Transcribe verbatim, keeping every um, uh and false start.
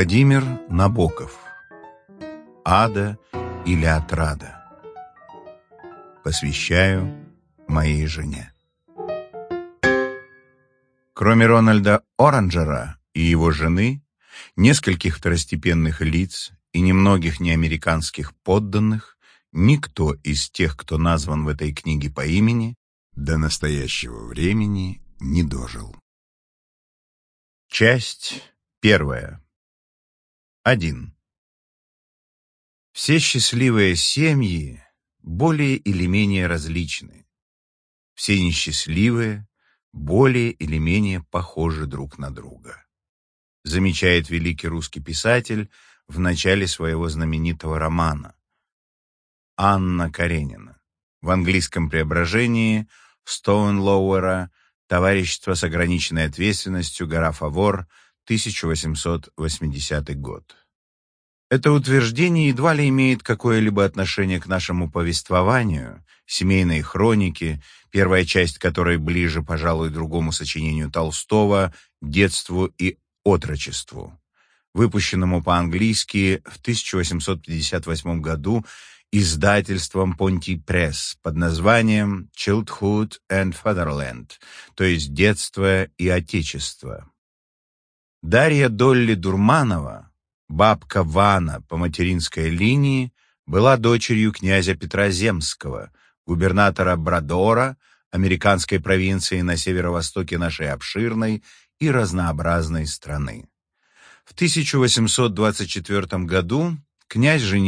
Владимир Набоков. Ада или отрада. Посвящаю моей жене. Кроме Рональда Оранжера и его жены, нескольких второстепенных лиц и немногих неамериканских подданных, никто из тех, кто назван в этой книге по имени, до настоящего времени не дожил. Часть первая. Один. Все счастливые семьи более или менее различны. Все несчастливые более или менее похожи друг на друга, замечает великий русский писатель в начале своего знаменитого романа Анна Каренина. В английском преображении Стоунлоуэра «Товарищество с ограниченной ответственностью. Гора Фавор. тысяча восемьсот восьмидесятый год». Это утверждение едва ли имеет какое-либо отношение к нашему повествованию, семейной хронике, первая часть которой ближе, пожалуй, другому сочинению Толстого «Детству и отрочеству», выпущенному по-английски в тысяча восемьсот пятьдесят восьмом году издательством Понти Пресс под названием «Childhood and Fatherland», то есть «Детство и Отечество». Дарья Долли Дурманова, бабка Вана по материнской линии, была дочерью князя Петра Земского, губернатора Брадора, американской провинции на северо-востоке нашей обширной и разнообразной страны. В тысяча восемьсот двадцать четвёртом году князь женился